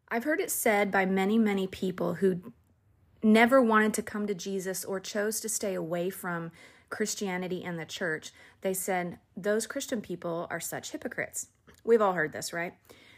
I've heard it said by many, many people who never wanted to come to Jesus or chose to stay away from Christianity and the church. They said, those Christian people are such hypocrites. We've all heard this, right?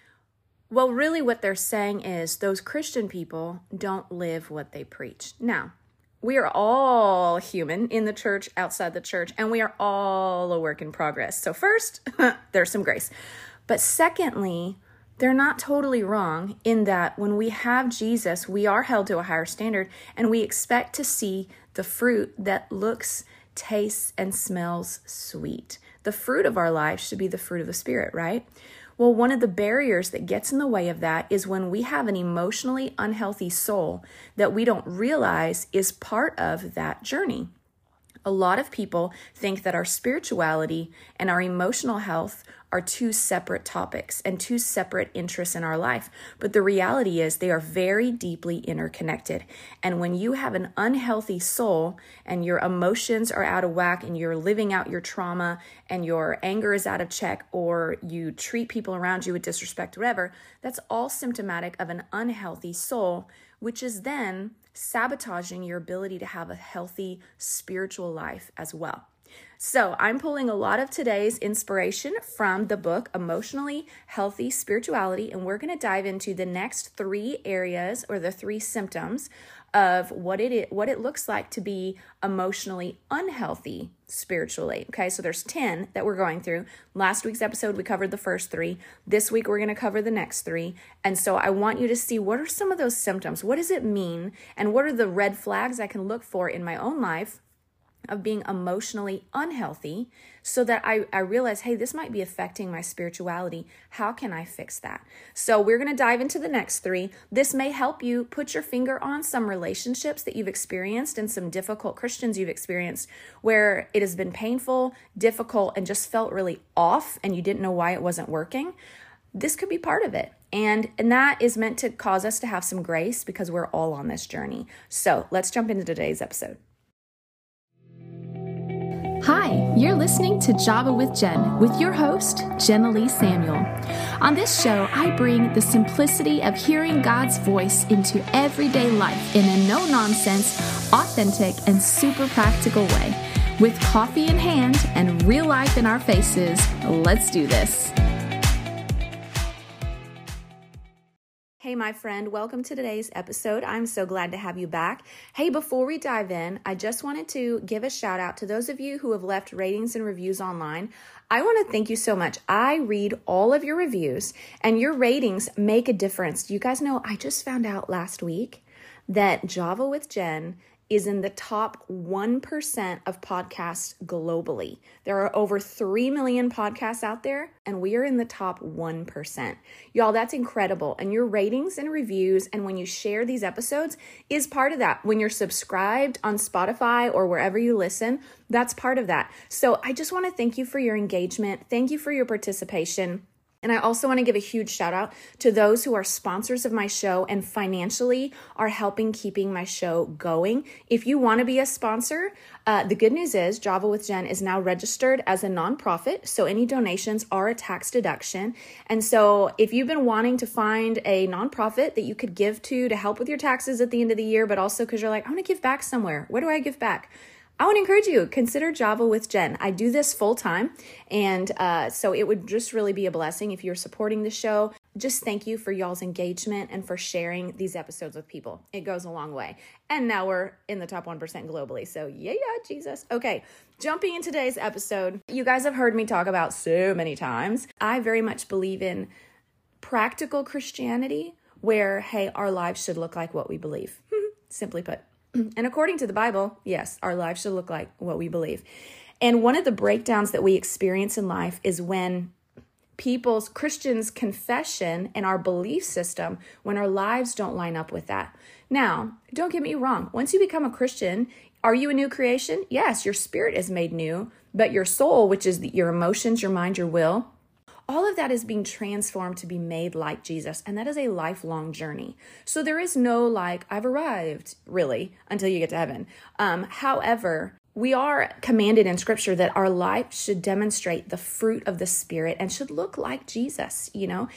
Well, really what they're saying is those Christian people don't live what they preach. Now, we are all human in the church, outside the church, and we are all a work in progress. So first, there's some grace. But secondly, they're not totally wrong in that when we have Jesus, we are held to a higher standard and we expect to see the fruit that looks, tastes, and smells sweet. The fruit of our life should be the fruit of the Spirit, right? Well, one of the barriers that gets in the way of that is when we have an emotionally unhealthy soul that we don't realize is part of that journey. A lot of people think that our spirituality and our emotional health are two separate topics and two separate interests in our life. But the reality is they are very deeply interconnected. And when you have an unhealthy soul and your emotions are out of whack and you're living out your trauma and your anger is out of check, or you treat people around you with disrespect, whatever, that's all symptomatic of an unhealthy soul, which is then sabotaging your ability to have a healthy spiritual life as well. So I'm pulling a lot of today's inspiration from the book, Emotionally Healthy Spirituality, and we're going to dive into the next 3 areas or the 3 symptoms of what it looks like to be emotionally unhealthy spiritually. Okay, so there's 10 that we're going through. Last week's episode, we covered the first 3. This week, we're going to cover the next 3. And so I want you to see what are some of those symptoms? What does it mean? And what are the red flags I can look for in my own life of being emotionally unhealthy so that I realize, hey, this might be affecting my spirituality. How can I fix that? So we're going to dive into the next 3. This may help you put your finger on some relationships that you've experienced and some difficult Christians you've experienced where it has been painful, difficult, and just felt really off and you didn't know why it wasn't working. This could be part of it. And that is meant to cause us to have some grace because we're all on this journey. So let's jump into today's episode. Hi, you're listening to Java with Jen with your host, Jenna Lee Samuel. On this show, I bring the simplicity of hearing God's voice into everyday life in a no-nonsense, authentic, and super practical way. With coffee in hand and real life in our faces, let's do this. Hey, my friend, welcome to today's episode. I'm so glad to have you back. Hey, before we dive in, I just wanted to give a shout out to those of you who have left ratings and reviews online. I want to thank you so much. I read all of your reviews and your ratings make a difference. You guys know, I just found out last week that Java with Jen is in the top 1% of podcasts globally. There are over 3 million podcasts out there, and we are in the top 1%. Y'all, that's incredible. And your ratings and reviews, and when you share these episodes, is part of that. When you're subscribed on Spotify or wherever you listen, that's part of that. So I just want to thank you for your engagement. Thank you for your participation. And I also want to give a huge shout out to those who are sponsors of my show and financially are helping keeping my show going. If you want to be a sponsor, the good news is Java with Jen is now registered as a nonprofit. So any donations are a tax deduction. And so if you've been wanting to find a nonprofit that you could give to help with your taxes at the end of the year, but also because you're like, I want to give back somewhere. Where do I give back? I want to encourage you, consider Java with Jen. I do this full time, and so it would just really be a blessing if you're supporting the show. Just thank you for y'all's engagement and for sharing these episodes with people. It goes a long way. And now we're in the top 1% globally, so yeah, Jesus. Okay, jumping in today's episode, you guys have heard me talk about so many times. I very much believe in practical Christianity where, hey, our lives should look like what we believe, simply put. And according to the Bible, yes, our lives should look like what we believe. And one of the breakdowns that we experience in life is when Christians' confession and our belief system, when our lives don't line up with that. Now, don't get me wrong. Once you become a Christian, are you a new creation? Yes, your spirit is made new, but your soul, which is your emotions, your mind, your will, all of that is being transformed to be made like Jesus, and that is a lifelong journey. So there is no I've arrived, really, until you get to heaven. However, we are commanded in Scripture that our life should demonstrate the fruit of the Spirit and should look like Jesus,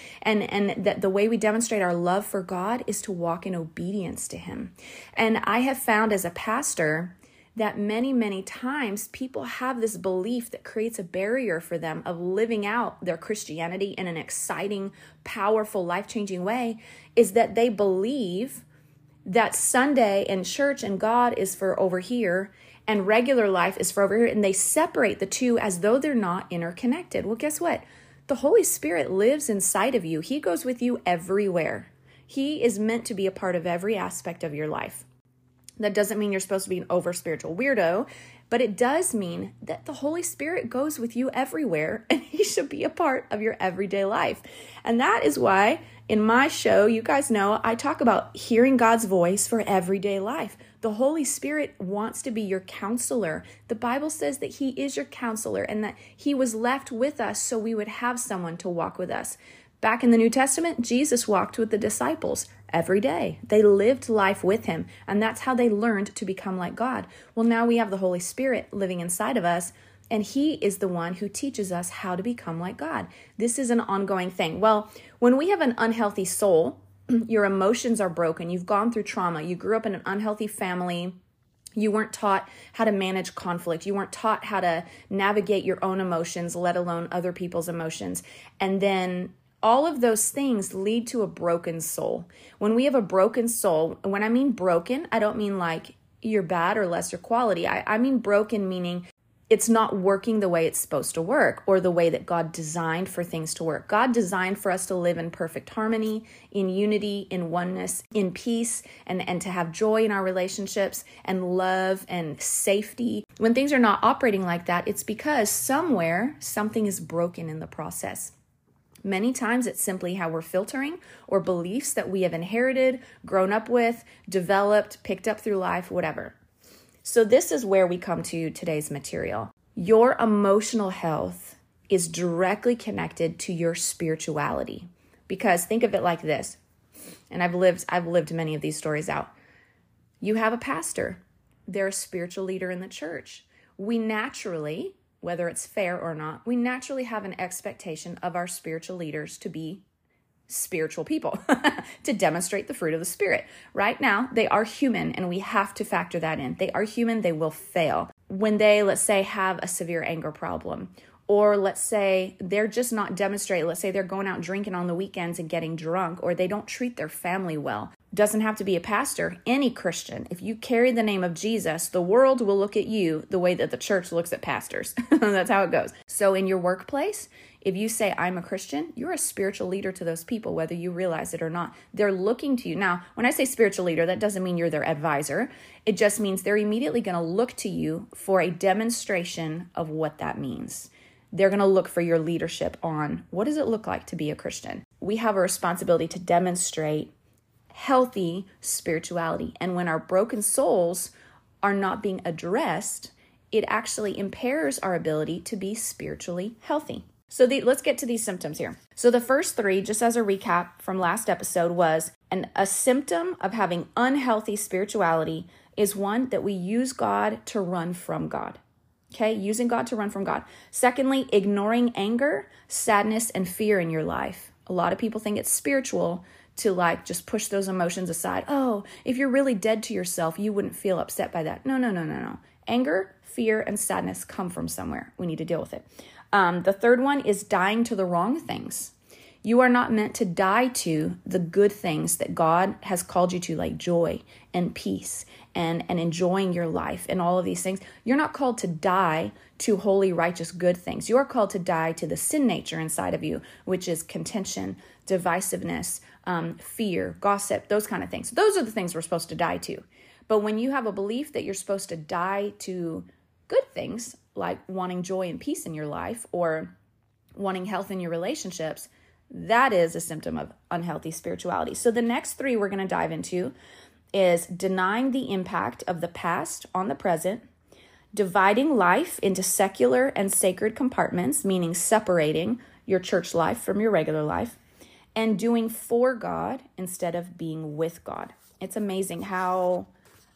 and that the way we demonstrate our love for God is to walk in obedience to Him. And I have found as a pastor that many, many times people have this belief that creates a barrier for them of living out their Christianity in an exciting, powerful, life-changing way, is that they believe that Sunday and church and God is for over here and regular life is for over here, and they separate the two as though they're not interconnected. Well, guess what? The Holy Spirit lives inside of you. He goes with you everywhere. He is meant to be a part of every aspect of your life. That doesn't mean you're supposed to be an over-spiritual weirdo, but it does mean that the Holy Spirit goes with you everywhere, and He should be a part of your everyday life. And that is why in my show, you guys know, I talk about hearing God's voice for everyday life. The Holy Spirit wants to be your counselor. The Bible says that He is your counselor and that He was left with us so we would have someone to walk with us. Back in the New Testament, Jesus walked with the disciples every day. They lived life with Him, and that's how they learned to become like God. Well, now we have the Holy Spirit living inside of us, and He is the one who teaches us how to become like God. This is an ongoing thing. Well, when we have an unhealthy soul, your emotions are broken. You've gone through trauma. You grew up in an unhealthy family. You weren't taught how to manage conflict. You weren't taught how to navigate your own emotions, let alone other people's emotions. And then all of those things lead to a broken soul. When we have a broken soul, when I mean broken, I don't mean like you're bad or lesser quality. I mean broken meaning it's not working the way it's supposed to work or the way that God designed for things to work. God designed for us to live in perfect harmony, in unity, in oneness, in peace, and to have joy in our relationships and love and safety. When things are not operating like that, it's because somewhere something is broken in the process. Many times it's simply how we're filtering or beliefs that we have inherited, grown up with, developed, picked up through life, whatever. So this is where we come to today's material. Your emotional health is directly connected to your spirituality. Because think of it like this, and I've lived many of these stories out. You have a pastor. They're a spiritual leader in the church. We naturally, whether it's fair or not, we naturally have an expectation of our spiritual leaders to be spiritual people, to demonstrate the fruit of the Spirit. Right now, they are human, and we have to factor that in. They are human, they will fail. When they, let's say, have a severe anger problem, or let's say they're just not demonstrating, let's say they're going out drinking on the weekends and getting drunk, or they don't treat their family well. Doesn't have to be a pastor, any Christian. If you carry the name of Jesus, the world will look at you the way that the church looks at pastors. That's how it goes. So in your workplace, if you say, I'm a Christian, you're a spiritual leader to those people, whether you realize it or not. They're looking to you. Now, when I say spiritual leader, that doesn't mean you're their advisor. It just means they're immediately going to look to you for a demonstration of what that means. They're going to look for your leadership on what does it look like to be a Christian. We have a responsibility to demonstrate healthy spirituality. And when our broken souls are not being addressed, it actually impairs our ability to be spiritually healthy. So let's get to these symptoms here. So the first three, just as a recap from last episode, was a symptom of having unhealthy spirituality is one that we use God to run from God. Okay, using God to run from God. Secondly, ignoring anger, sadness, and fear in your life. A lot of people think it's spiritual to just push those emotions aside. Oh, if you're really dead to yourself, you wouldn't feel upset by that. No. Anger, fear, and sadness come from somewhere. We need to deal with it. The third one is dying to the wrong things. You are not meant to die to the good things that God has called you to, like joy and peace and enjoying your life and all of these things. You're not called to die to holy, righteous, good things. You are called to die to the sin nature inside of you, which is contention, divisiveness, fear, gossip, those kind of things. Those are the things we're supposed to die to. But when you have a belief that you're supposed to die to good things, like wanting joy and peace in your life or wanting health in your relationships, that is a symptom of unhealthy spirituality. So the next three we're going to dive into is denying the impact of the past on the present, dividing life into secular and sacred compartments, meaning separating your church life from your regular life, and doing for God instead of being with God. It's amazing how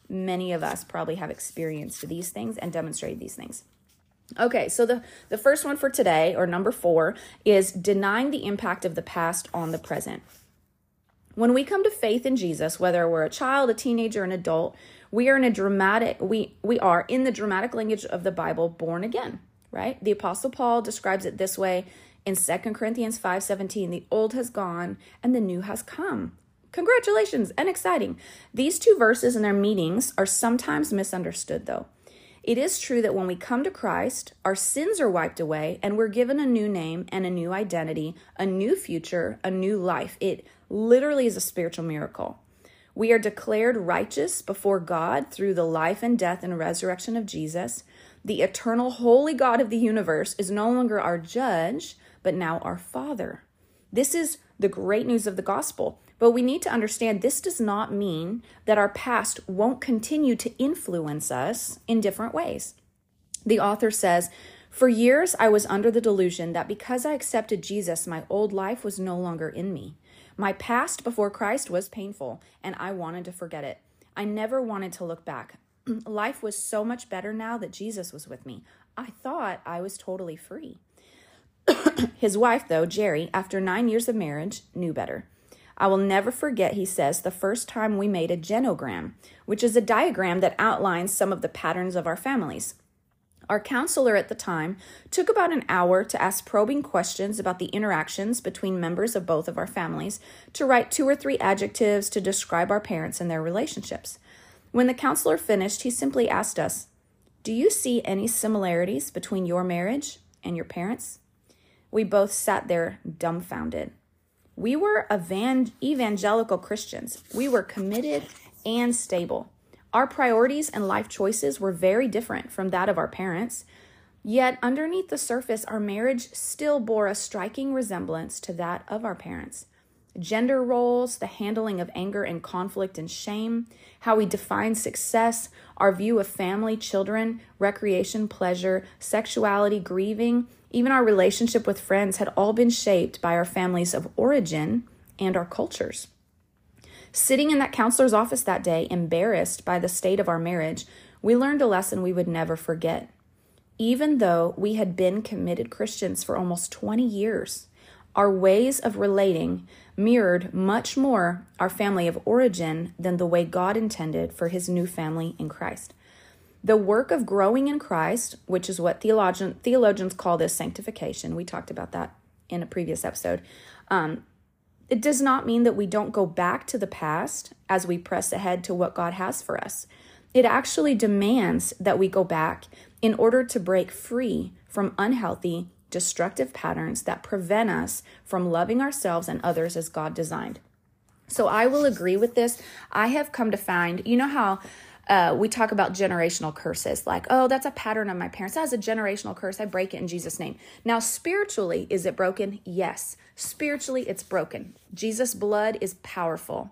Many of us probably have experienced these things and demonstrated these things. Okay, so the first one for today, or number 4, is denying the impact of the past on the present. When we come to faith in Jesus, whether we're a child, a teenager, an adult, we are in the dramatic language of the Bible, born again, right? The Apostle Paul describes it this way in 2 Corinthians 5:17, the old has gone and the new has come. Congratulations and exciting. These two verses and their meanings are sometimes misunderstood, though. It is true that when we come to Christ, our sins are wiped away and we're given a new name and a new identity, a new future, a new life. It literally is a spiritual miracle. We are declared righteous before God through the life and death and resurrection of Jesus. The eternal holy God of the universe is no longer our judge, but now our Father. This is the great news of the gospel. But we need to understand this does not mean that our past won't continue to influence us in different ways. The author says, "For years I was under the delusion that because I accepted Jesus, my old life was no longer in me. My past before Christ was painful, and I wanted to forget it. I never wanted to look back. Life was so much better now that Jesus was with me. I thought I was totally free." His wife, though, Jerry, after 9 years of marriage, knew better. "I will never forget," he says, "the first time we made a genogram, which is a diagram that outlines some of the patterns of our families. Our counselor at the time took about an hour to ask probing questions about the interactions between members of both of our families, to write 2 or 3 adjectives to describe our parents and their relationships. When the counselor finished, he simply asked us, 'Do you see any similarities between your marriage and your parents?' We both sat there dumbfounded. We were evangelical Christians. We were committed and stable. Our priorities and life choices were very different from that of our parents. Yet underneath the surface, our marriage still bore a striking resemblance to that of our parents. Gender roles, the handling of anger and conflict and shame, how we define success, our view of family, children, recreation, pleasure, sexuality, grieving, even our relationship with friends had all been shaped by our families of origin and our cultures. Sitting in that counselor's office that day, embarrassed by the state of our marriage, we learned a lesson we would never forget. Even though we had been committed Christians for almost 20 years, our ways of relating mirrored much more our family of origin than the way God intended for his new family in Christ. The work of growing in Christ, which is what theologians call this sanctification, we talked about that in a previous episode, it does not mean that we don't go back to the past as we press ahead to what God has for us. It actually demands that we go back in order to break free from unhealthy, destructive patterns that prevent us from loving ourselves and others as God designed. So I will agree with this. I have come to find, you know how we talk about generational curses, like, oh, that's a pattern of my parents. That's a generational curse. I break it in Jesus' name. Now, spiritually, is it broken? Yes. Spiritually, it's broken. Jesus' blood is powerful.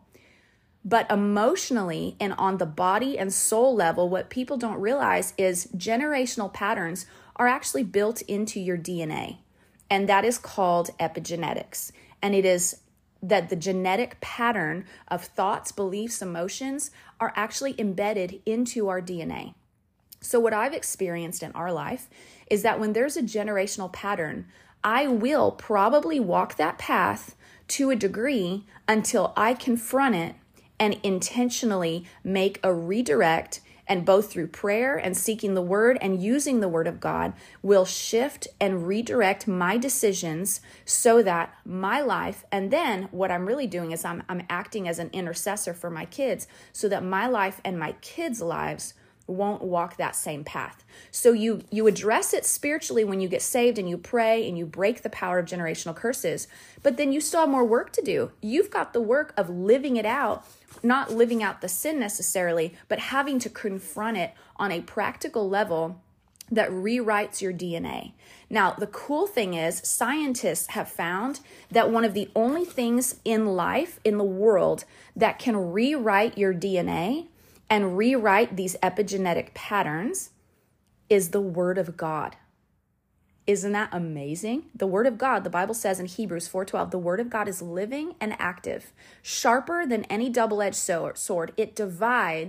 But emotionally and on the body and soul level, what people don't realize is generational patterns are actually built into your DNA. And that is called epigenetics. And it is that the genetic pattern of thoughts, beliefs, emotions are actually embedded into our DNA. So what I've experienced in our life is that when there's a generational pattern, I will probably walk that path to a degree until I confront it and intentionally make a redirect, and both through prayer and seeking the word and using the word of God will shift and redirect my decisions so that my life, and then what I'm really doing is I'm acting as an intercessor for my kids so that my life and my kids' lives won't walk that same path. So you address it spiritually when you get saved and you pray and you break the power of generational curses, but then you still have more work to do. You've got the work of living it out, not living out the sin necessarily, but having to confront it on a practical level that rewrites your DNA. Now, the cool thing is scientists have found that one of the only things in life, in the world, that can rewrite your DNA and rewrite these epigenetic patterns is the Word of God. Isn't that amazing? The Word of God, the Bible says in Hebrews 4:12, the Word of God is living and active, sharper than any double-edged sword. It divides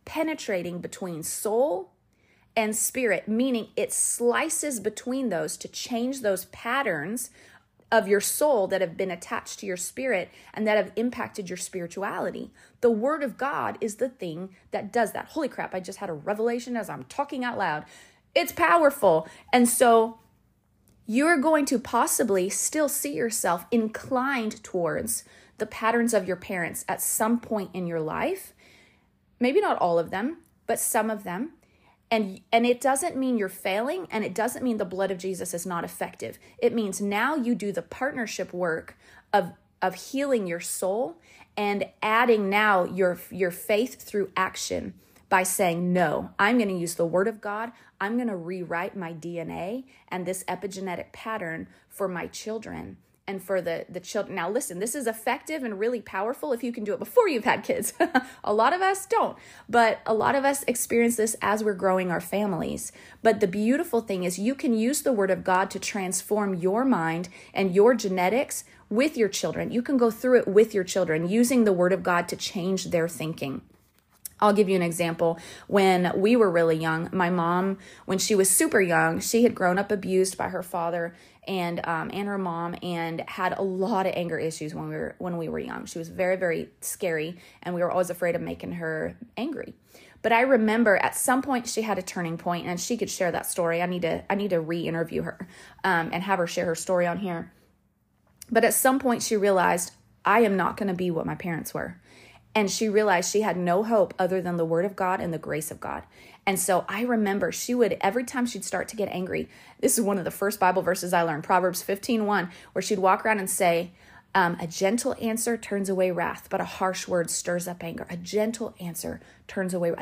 penetrating between soul and spirit, meaning it slices between those to change those patterns of your soul that have been attached to your spirit and that have impacted your spirituality. The Word of God is the thing that does that. Holy crap, I just had a revelation as I'm talking out loud. It's powerful. And so you're going to possibly still see yourself inclined towards the patterns of your parents at some point in your life. Maybe not all of them, but some of them. And it doesn't mean you're failing, and it doesn't mean the blood of Jesus is not effective. It means now you do the partnership work of healing your soul and adding now your faith through action by saying, no, I'm going to use the Word of God. I'm going to rewrite my DNA and this epigenetic pattern for my children and for the children. Now, listen, this is effective and really powerful if you can do it before you've had kids. A lot of us don't, but a lot of us experience this as we're growing our families. But the beautiful thing is you can use the Word of God to transform your mind and your genetics with your children. You can go through it with your children using the Word of God to change their thinking. I'll give you an example. When we were really young, my mom, when she was super young, she had grown up abused by her father and her mom, and had a lot of anger issues when we were young. She was very, very scary, and we were always afraid of making her angry. But I remember at some point she had a turning point, and she could share that story. I need to re-interview her and have her share her story on here. But at some point she realized, I am not going to be what my parents were. And she realized she had no hope other than the Word of God and the grace of God. And so I remember she would, every time she'd start to get angry, this is one of the first Bible verses I learned, Proverbs 15:1, where she'd walk around and say, a gentle answer turns away wrath, but a harsh word stirs up anger. A gentle answer turns away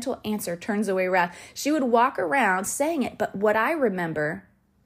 wrath. She would walk around saying it, but what I remember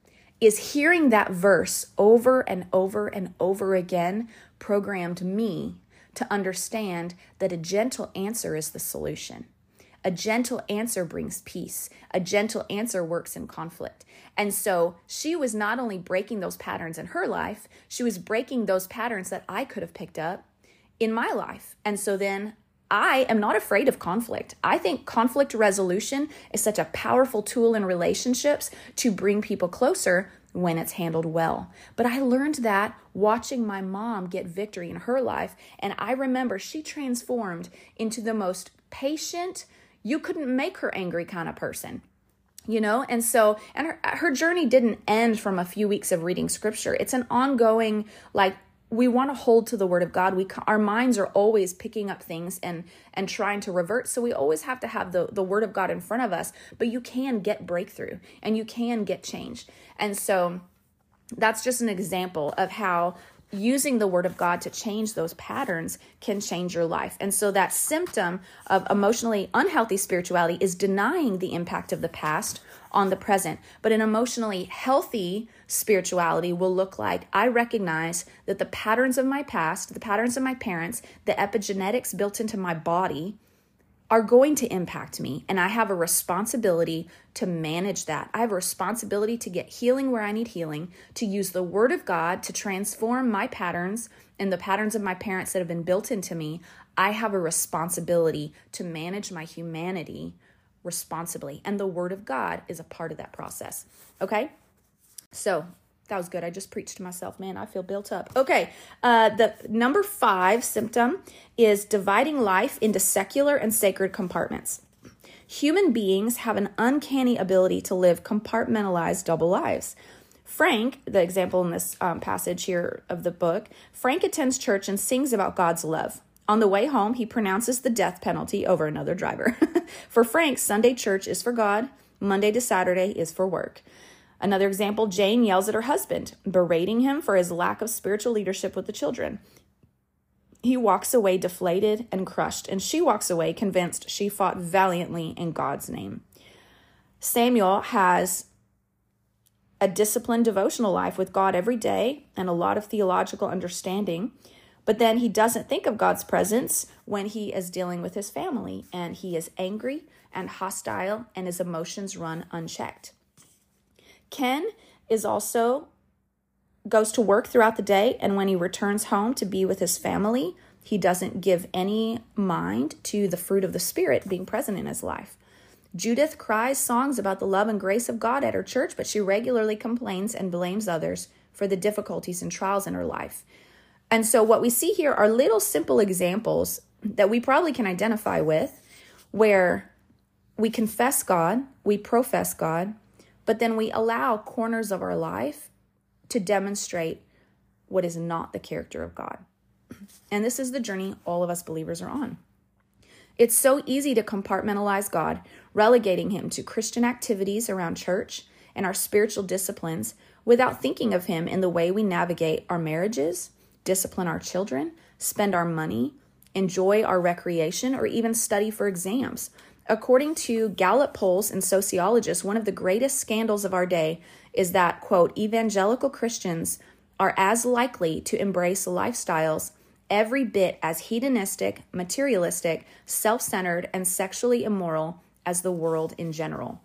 is hearing that verse over and over and over again programmed me to understand that a gentle answer is the solution. A gentle answer brings peace. A gentle answer works in conflict. And so she was not only breaking those patterns in her life, she was breaking those patterns that I could have picked up in my life. And so then I am not afraid of conflict. I think conflict resolution is such a powerful tool in relationships to bring people closer when it's handled well. But I learned that watching my mom get victory in her life. And I remember she transformed into the most patient, you couldn't make her angry kind of person, you know? And so, and her journey didn't end from a few weeks of reading scripture. It's an ongoing, like, we want to hold to the Word of God. Our minds are always picking up things and trying to revert. So we always have to have the Word of God in front of us, but you can get breakthrough and you can get change. And so that's just an example of how using the Word of God to change those patterns can change your life. And so that symptom of emotionally unhealthy spirituality is denying the impact of the past on the present. But an emotionally healthy spirituality will look like, I recognize that the patterns of my past, the patterns of my parents, the epigenetics built into my body are going to impact me. And I have a responsibility to manage that. I have a responsibility to get healing where I need healing, to use the Word of God to transform my patterns and the patterns of my parents that have been built into me. I have a responsibility to manage my humanity responsibly. And the Word of God is a part of that process. Okay? So that was good. I just preached to myself. Man, I feel built up. Okay. The number 5 symptom is dividing life into secular and sacred compartments. Human beings have an uncanny ability to live compartmentalized double lives. Frank, the example in this passage here of the book, Frank attends church and sings about God's love. On the way home, he pronounces the death penalty over another driver. For Frank, Sunday church is for God. Monday to Saturday is for work. Another example, Jane yells at her husband, berating him for his lack of spiritual leadership with the children. He walks away deflated and crushed, and she walks away convinced she fought valiantly in God's name. Samuel has a disciplined devotional life with God every day and a lot of theological understanding, but then he doesn't think of God's presence when he is dealing with his family, and he is angry and hostile, and his emotions run unchecked. Ken goes to work throughout the day, and when he returns home to be with his family, He doesn't give any mind to the fruit of the Spirit being present in his life. Judith cries songs about the love and grace of God at her church, but she regularly complains and blames others for the difficulties and trials in her life. And so what we see here are little simple examples that we probably can identify with, where we confess God, we profess God, but then we allow corners of our life to demonstrate what is not the character of God. And this is the journey all of us believers are on. It's so easy to compartmentalize God, relegating him to Christian activities around church and our spiritual disciplines without thinking of him in the way we navigate our marriages, discipline our children, spend our money, enjoy our recreation, or even study for exams. According to Gallup polls and sociologists, one of the greatest scandals of our day is that, quote, evangelical Christians are as likely to embrace lifestyles every bit as hedonistic, materialistic, self-centered, and sexually immoral as the world in general.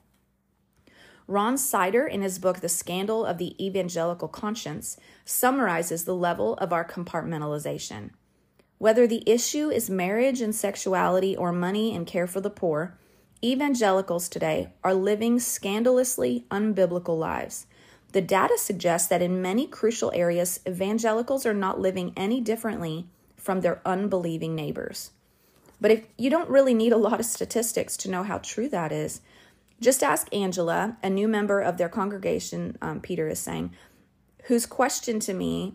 Ron Sider, in his book, The Scandal of the Evangelical Conscience, summarizes the level of our compartmentalization. Whether the issue is marriage and sexuality or money and care for the poor, evangelicals today are living scandalously unbiblical lives. The data suggests that in many crucial areas, evangelicals are not living any differently from their unbelieving neighbors. But if you don't really need a lot of statistics to know how true that is, just ask Angela, a new member of their congregation, Peter is saying, whose question to me,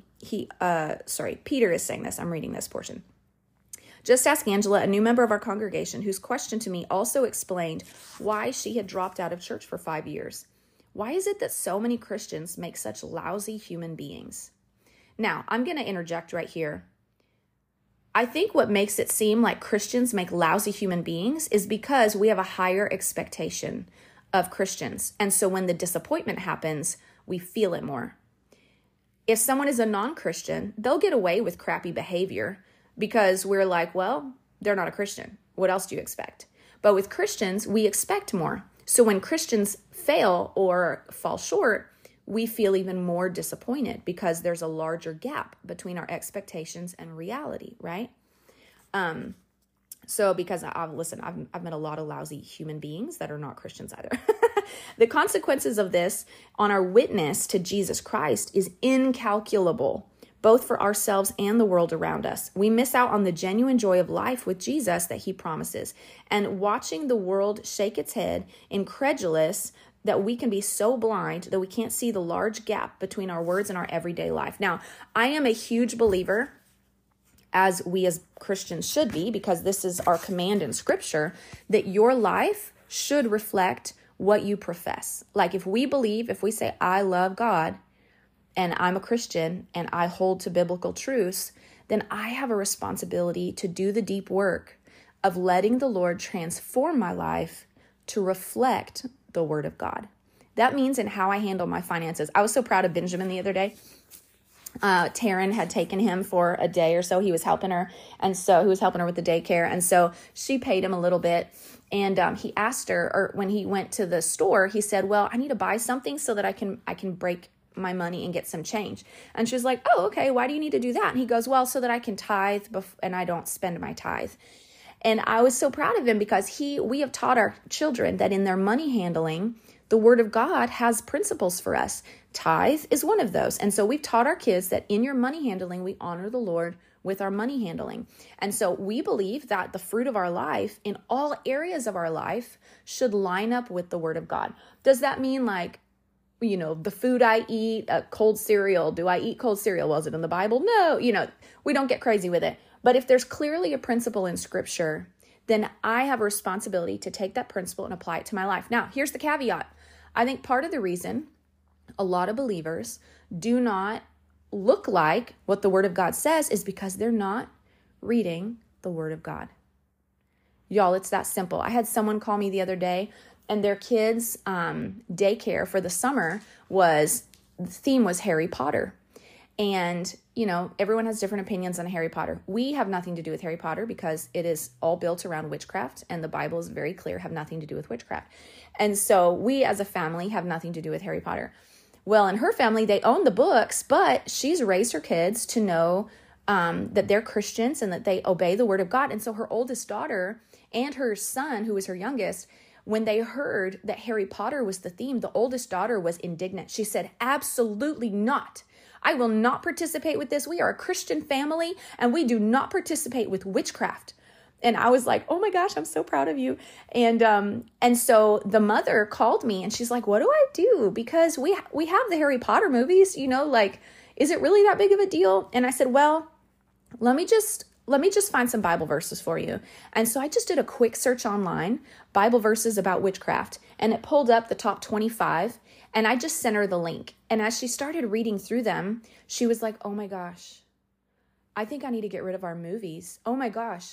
Peter is saying this, I'm reading this portion. Just ask Angela, a new member of our congregation, whose question to me also explained why she had dropped out of church for 5 years. Why is it that so many Christians make such lousy human beings? Now, I'm going to interject right here. I think what makes it seem like Christians make lousy human beings is because we have a higher expectation of Christians. And so when the disappointment happens, we feel it more. If someone is a non-Christian, they'll get away with crappy behavior because we're like, well, they're not a Christian. What else do you expect? But with Christians, we expect more. So when Christians fail or fall short, we feel even more disappointed because there's a larger gap between our expectations and reality, right? So because I've met a lot of lousy human beings that are not Christians either. The consequences of this on our witness to Jesus Christ is incalculable, both for ourselves and the world around us. We miss out on the genuine joy of life with Jesus that he promises. And watching the world shake its head, incredulous that we can be so blind that we can't see the large gap between our words and our everyday life. Now, I am a huge believer, as we as Christians should be, because this is our command in Scripture, that your life should reflect what you profess. Like if we say, I love God, and I'm a Christian, and I hold to biblical truths, then I have a responsibility to do the deep work of letting the Lord transform my life to reflect the Word of God. That means in how I handle my finances. I was so proud of Benjamin the other day. Taryn had taken him for a day or so. He was helping her. And so he was helping her with the daycare. And so she paid him a little bit. And he asked her, or when he went to the store, he said, well, I need to buy something so that I can break my money and get some change. And she was like, oh, okay. Why do you need to do that? And he goes, well, so that I can tithe and I don't spend my tithe. And I was so proud of him because we have taught our children that in their money handling, the Word of God has principles for us. Tithe is one of those. And so we've taught our kids that in your money handling, we honor the Lord with our money handling. And so we believe that the fruit of our life in all areas of our life should line up with the Word of God. Does that mean like, the food I eat, cold cereal? Do I eat cold cereal? Was it in the Bible? No, we don't get crazy with it. But if there's clearly a principle in Scripture, then I have a responsibility to take that principle and apply it to my life. Now, here's the caveat. I think part of the reason a lot of believers do not look like what the Word of God says is because they're not reading the Word of God. Y'all, it's that simple. I had someone call me the other day, and their kids' daycare for the summer the theme was Harry Potter. And, everyone has different opinions on Harry Potter. We have nothing to do with Harry Potter because it is all built around witchcraft, and the Bible is very clear, have nothing to do with witchcraft. And so we as a family have nothing to do with Harry Potter. Well, in her family, they own the books, but she's raised her kids to know that they're Christians and that they obey the word of God. And so her oldest daughter and her son, who was her youngest, when they heard that Harry Potter was the theme, the oldest daughter was indignant. She said, absolutely not. I will not participate with this. We are a Christian family and we do not participate with witchcraft. And I was like, oh my gosh, I'm so proud of you. And so the mother called me and she's like, what do I do? Because we have the Harry Potter movies, like, is it really that big of a deal? And I said, well, let me just find some Bible verses for you. And so I just did a quick search online, Bible verses about witchcraft, and it pulled up the top 25, and I just sent her the link. And as she started reading through them, she was like, oh my gosh, I think I need to get rid of our movies. Oh my gosh,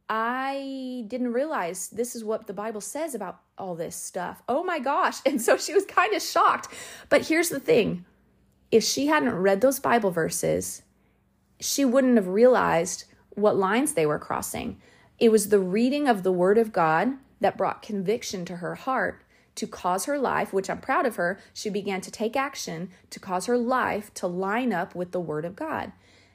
I didn't realize this is what the Bible says about all this stuff. Oh my gosh. And so she was kind of shocked. But here's the thing. If she hadn't read those Bible verses, she wouldn't have realized what lines they were crossing. It was the reading of the Word of God that brought conviction to her heart to cause her life, which I'm proud of her. She began to take action to cause her life to line up with the Word of God.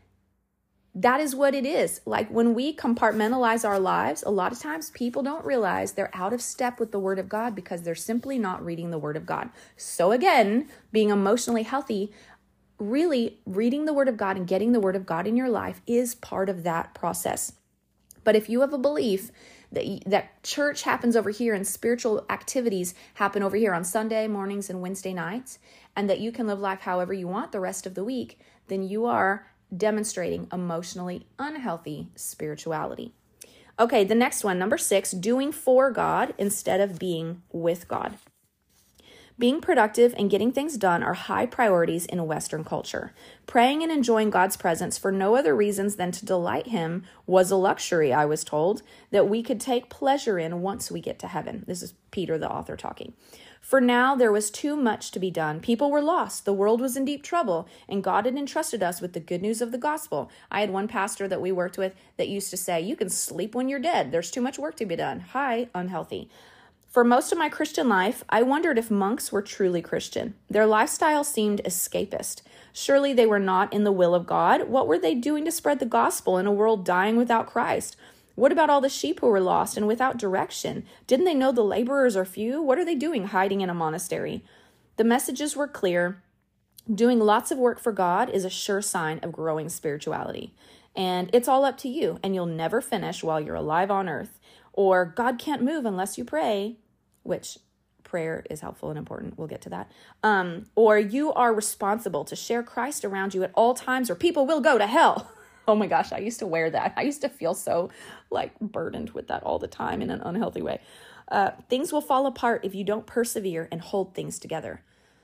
That is what it is. Like when we compartmentalize our lives, a lot of times people don't realize they're out of step with the Word of God because they're simply not reading the Word of God. So again, being emotionally healthy, really reading the Word of God and getting the Word of God in your life is part of that process. But if you have a belief that church happens over here and spiritual activities happen over here on Sunday mornings and Wednesday nights, and that you can live life however you want the rest of the week, then you are demonstrating emotionally unhealthy spirituality. Okay, the next one, number 6, doing for God instead of being with God. Being productive and getting things done are high priorities in Western culture. Praying and enjoying God's presence for no other reasons than to delight Him was a luxury, I was told, that we could take pleasure in once we get to heaven. This is Peter, the author, talking. For now, there was too much to be done. People were lost. The world was in deep trouble, and God had entrusted us with the good news of the gospel. I had one pastor that we worked with that used to say, you can sleep when you're dead. There's too much work to be done. Hi, unhealthy. For most of my Christian life, I wondered if monks were truly Christian. Their lifestyle seemed escapist. Surely they were not in the will of God. What were they doing to spread the gospel in a world dying without Christ? What about all the sheep who were lost and without direction? Didn't they know the laborers are few? What are they doing hiding in a monastery? The messages were clear. Doing lots of work for God is a sure sign of growing spirituality. And it's all up to you, and you'll never finish while you're alive on earth. Or God can't move unless you pray, which prayer is helpful and important. We'll get to that. Or you are responsible to share Christ around you at all times, or people will go to hell. Oh my gosh, I used to wear that. I used to feel so burdened with that all the time in an unhealthy way. Things will fall apart if you don't persevere and hold things together.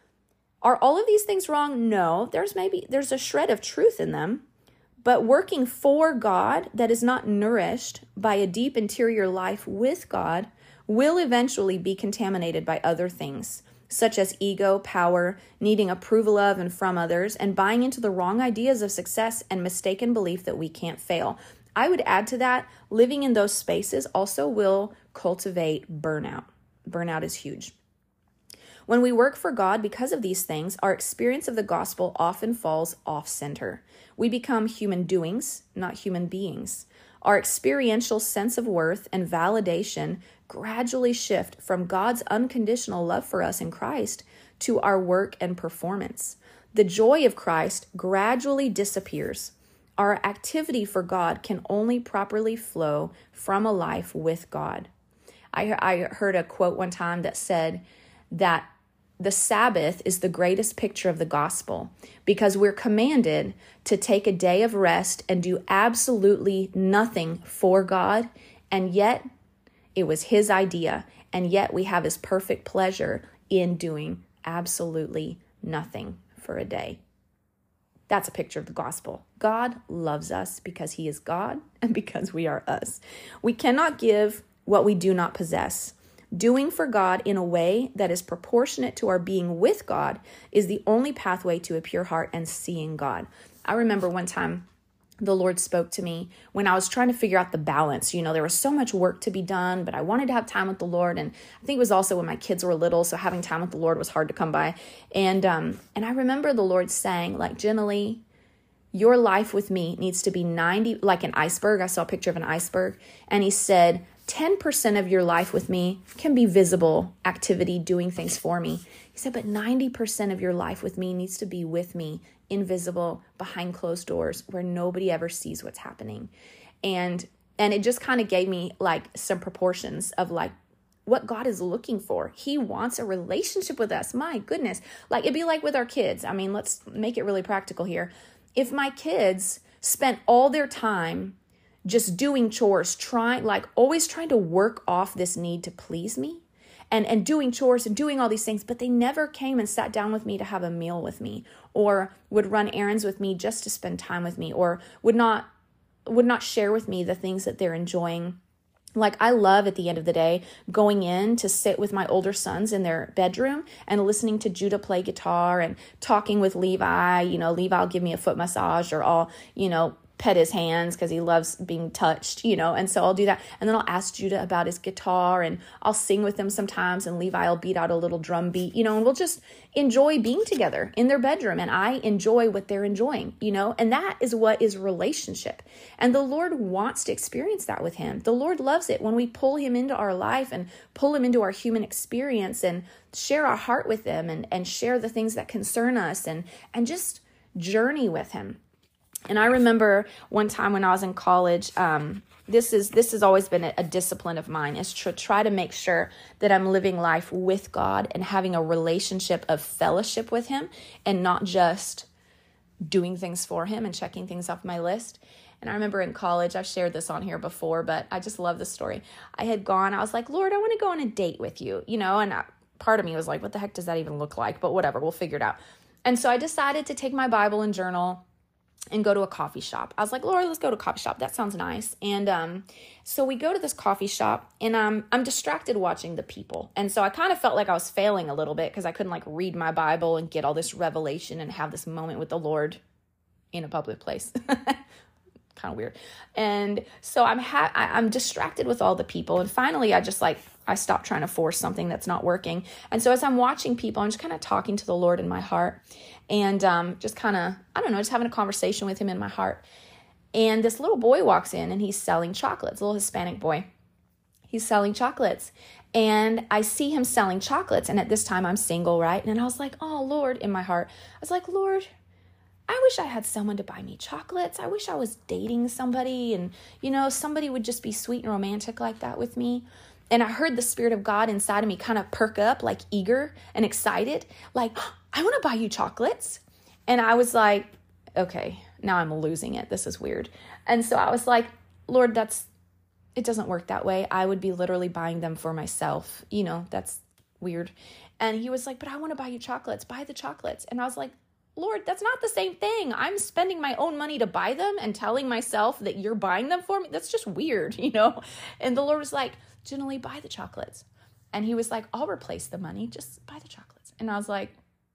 Are all of these things wrong? No, there's a shred of truth in them. But working for God that is not nourished by a deep interior life with God will eventually be contaminated by other things, such as ego, power, needing approval of and from others, and buying into the wrong ideas of success and mistaken belief that we can't fail. I would add to that, living in those spaces also will cultivate burnout. Burnout is huge. When we work for God because of these things, our experience of the gospel often falls off-center. We become human doings, not human beings. Our experiential sense of worth and validation gradually shift from God's unconditional love for us in Christ to our work and performance. The joy of Christ gradually disappears. Our activity for God can only properly flow from a life with God. I heard a quote one time that said that the Sabbath is the greatest picture of the gospel because we're commanded to take a day of rest and do absolutely nothing for God, and yet it was His idea, and yet we have His perfect pleasure in doing absolutely nothing for a day. That's a picture of the gospel. God loves us because He is God and because we are us. We cannot give what we do not possess. Doing for God in a way that is proportionate to our being with God is the only pathway to a pure heart and seeing God. I remember one time the Lord spoke to me when I was trying to figure out the balance. There was so much work to be done, but I wanted to have time with the Lord. And I think it was also when my kids were little, so having time with the Lord was hard to come by. And I remember the Lord saying, Jennalee, your life with me needs to be 90, like an iceberg. I saw a picture of an iceberg, and he said, 10% of your life with me can be visible activity, doing things for me. He said, but 90% of your life with me needs to be with me, invisible, behind closed doors, where nobody ever sees what's happening. And it just kind of gave me like some proportions of like what God is looking for. He wants a relationship with us. My goodness. Like it'd be like with our kids. I mean, let's make it really practical here. If my kids spent all their time just doing chores, always trying to work off this need to please me and doing chores and doing all these things, but they never came and sat down with me to have a meal with me, or would run errands with me just to spend time with me, or would not share with me the things that they're enjoying. Like I love at the end of the day going in to sit with my older sons in their bedroom and listening to Judah play guitar and talking with Levi. Levi will give me a foot massage, or I'll, pet his hands because he loves being touched, and so I'll do that. And then I'll ask Judah about his guitar, and I'll sing with him sometimes, and Levi will beat out a little drum beat, and we'll just enjoy being together in their bedroom, and I enjoy what they're enjoying, and that is what is relationship. And the Lord wants to experience that with him. The Lord loves it when we pull him into our life and pull him into our human experience and share our heart with him and share the things that concern us and just journey with him. And I remember one time when I was in college, this has always been a discipline of mine, is to try to make sure that I'm living life with God and having a relationship of fellowship with him, and not just doing things for him and checking things off my list. And I remember in college, I've shared this on here before, but I just love the story. I was like, Lord, I want to go on a date with you, and part of me was like, what the heck does that even look like? But whatever, we'll figure it out. And so I decided to take my Bible and journal and go to a coffee shop. I was like, Lord, let's go to a coffee shop. That sounds nice. And so we go to this coffee shop, and I'm distracted watching the people. And so I kind of felt like I was failing a little bit because I couldn't like read my Bible and get all this revelation and have this moment with the Lord in a public place. Kind of weird. And so I'm distracted with all the people. And finally, I stopped trying to force something that's not working. And so as I'm watching people, I'm just kind of talking to the Lord in my heart, and just kind of, just having a conversation with him in my heart. And this little boy walks in, and he's selling chocolates, a little Hispanic boy. He's selling chocolates. And I see him selling chocolates. And at this time I'm single, right? And I was like, oh, Lord, in my heart, I was like, Lord, I wish I had someone to buy me chocolates. I wish I was dating somebody, and, somebody would just be sweet and romantic like that with me. And I heard the Spirit of God inside of me kind of perk up, like eager and excited, like, I want to buy you chocolates. And I was like, okay, now I'm losing it. This is weird. And so I was like, Lord, it doesn't work that way. I would be literally buying them for myself. That's weird. And he was like, but I want to buy you chocolates. Buy the chocolates. And I was like, Lord, that's not the same thing. I'm spending my own money to buy them and telling myself that you're buying them for me. That's just weird, And the Lord was like, generally buy the chocolates. And he was like, I'll replace the money. Just buy the chocolates. And I was like,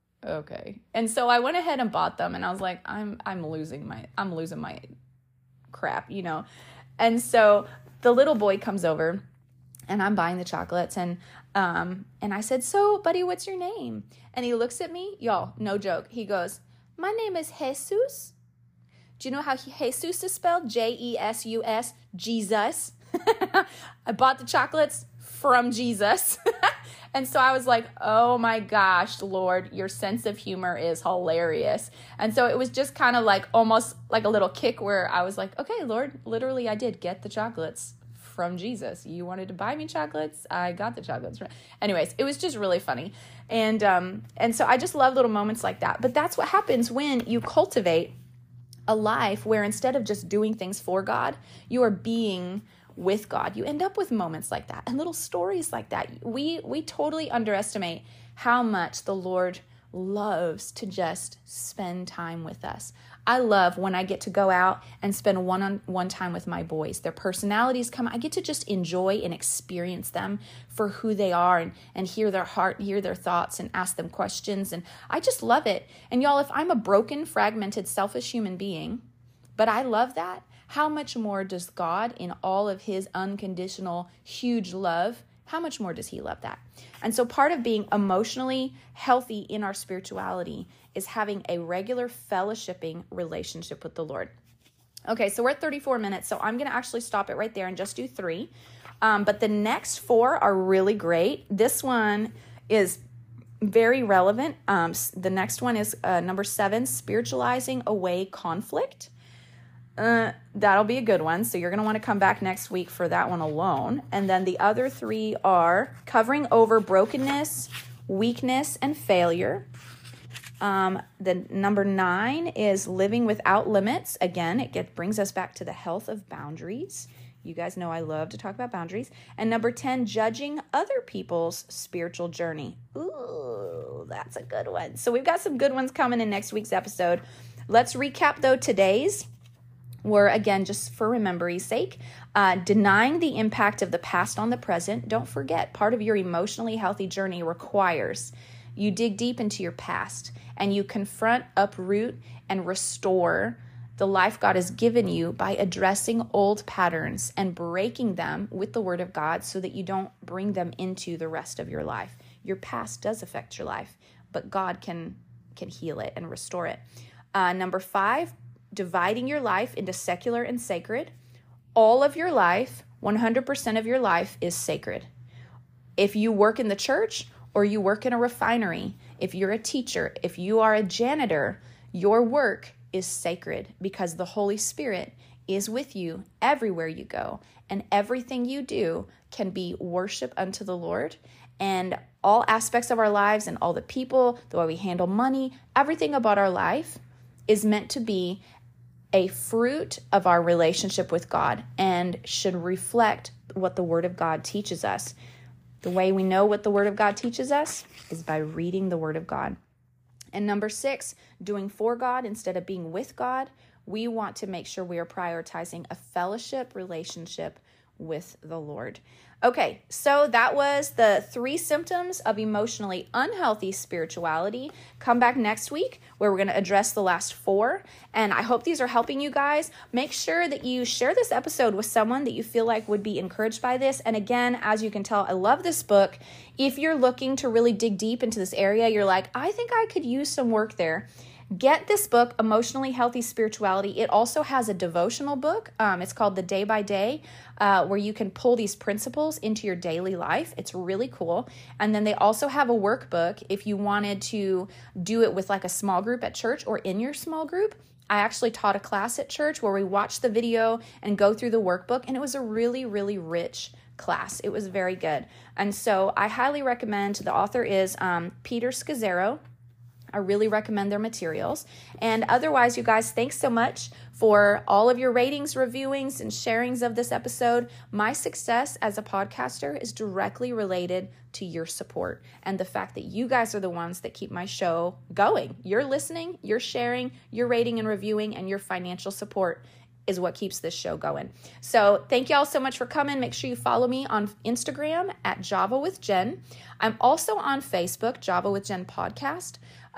okay. And so I went ahead and bought them. And I was like, I'm losing my crap, And so the little boy comes over, and I'm buying the chocolates. And I said, so, buddy, what's your name? And he looks at me, y'all, no joke. He goes, my name is Jesus. Do you know how Jesus is spelled? J-E-S-U-S, Jesus. I bought the chocolates from Jesus. And so I was like, oh my gosh, Lord, your sense of humor is hilarious. And so it was just kind of like almost like a little kick where I was like, okay, Lord, literally I did get the chocolates from Jesus. You wanted to buy me chocolates? I got the chocolates. Anyways, it was just really funny. And so I just love little moments like that. But that's what happens when you cultivate a life where instead of just doing things for God, you are being with God. You end up with moments like that and little stories like that. We totally underestimate how much the Lord loves to just spend time with us. I love when I get to go out and spend one-on-one time with my boys. Their personalities come. I get to just enjoy and experience them for who they are and hear their heart, hear their thoughts, and ask them questions. And I just love it. And y'all, if I'm a broken, fragmented, selfish human being, but I love that, how much more does God, in all of his unconditional, huge love, how much more does he love that? And so part of being emotionally healthy in our spirituality is having a regular fellowshipping relationship with the Lord. Okay, so we're at 34 minutes, so I'm going to actually stop it right there and just do 3. But the next 4 are really great. This one is very relevant. The next one is number 7, spiritualizing away conflict. That'll be a good one. So you're going to want to come back next week for that one alone. And then the other 3 are covering over brokenness, weakness, and failure. The number 9 is living without limits. Again, it brings us back to the health of boundaries. You guys know I love to talk about boundaries. And number 10, judging other people's spiritual journey. Ooh, that's a good one. So we've got some good ones coming in next week's episode. Let's recap, though, today's. We're, again, just for memory's sake, denying the impact of the past on the present. Don't forget, part of your emotionally healthy journey requires you dig deep into your past and you confront, uproot, and restore the life God has given you by addressing old patterns and breaking them with the Word of God so that you don't bring them into the rest of your life. Your past does affect your life, but God can heal it and restore it. Number 5, dividing your life into secular and sacred. All of your life, 100% of your life is sacred. If you work in the church or you work in a refinery, if you're a teacher, if you are a janitor, your work is sacred because the Holy Spirit is with you everywhere you go, and everything you do can be worship unto the Lord. And all aspects of our lives and all the people, the way we handle money, everything about our life is meant to be a fruit of our relationship with God and should reflect what the Word of God teaches us. The way we know what the Word of God teaches us is by reading the Word of God. And number 6, doing for God instead of being with God. We want to make sure we are prioritizing a fellowship relationship with the Lord. Okay, so that was the 3 symptoms of emotionally unhealthy spirituality. Come back next week where we're going to address the last 4. And I hope these are helping you guys. Make sure that you share this episode with someone that you feel like would be encouraged by this. And again, as you can tell, I love this book. If you're looking to really dig deep into this area, you're like, I think I could use some work there. Get this book, Emotionally Healthy Spirituality. It also has a devotional book. It's called The Day by Day, where you can pull these principles into your daily life. It's really cool. And then they also have a workbook if you wanted to do it with like a small group at church or in your small group. I actually taught a class at church where we watched the video and go through the workbook, and it was a really, really rich class. It was very good. And so I highly recommend, the author is Peter Scazzero. I really recommend their materials. And otherwise, you guys, thanks so much for all of your ratings, reviewings, and sharings of this episode. My success as a podcaster is directly related to your support and the fact that you guys are the ones that keep my show going. You're listening, you're sharing, you're rating and reviewing, and your financial support is what keeps this show going. So thank you all so much for coming. Make sure you follow me on Instagram at Java with Jen. I'm also on Facebook, Java with Jen Podcast.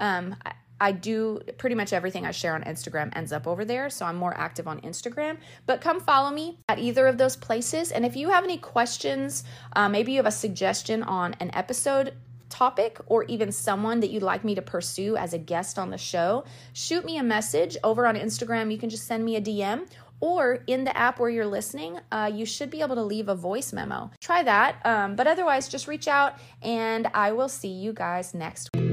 I do pretty much everything I share on Instagram ends up over there, so I'm more active on Instagram. But come follow me at either of those places. And if you have any questions, maybe you have a suggestion on an episode topic or even someone that you'd like me to pursue as a guest on the show, shoot me a message over on Instagram. You can just send me a DM, or in the app where you're listening, you should be able to leave a voice memo. Try that. But otherwise, just reach out, and I will see you guys next week.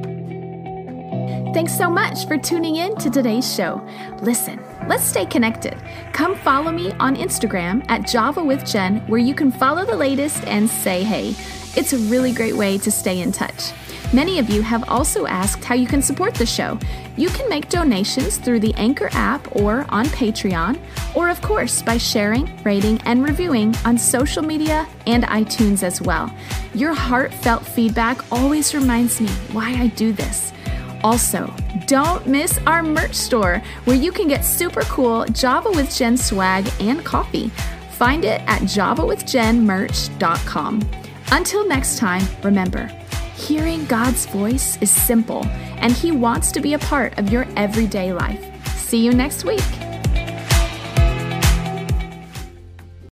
Thanks so much for tuning in to today's show. Listen, let's stay connected. Come follow me on Instagram at Java with Jen, where you can follow the latest and say hey. It's a really great way to stay in touch. Many of you have also asked how you can support the show. You can make donations through the Anchor app or on Patreon, or of course by sharing, rating, and reviewing on social media and iTunes as well. Your heartfelt feedback always reminds me why I do this. Also, don't miss our merch store where you can get super cool Java with Jen swag and coffee. Find it at javawithjenmerch.com. Until next time, remember, hearing God's voice is simple, and He wants to be a part of your everyday life. See you next week.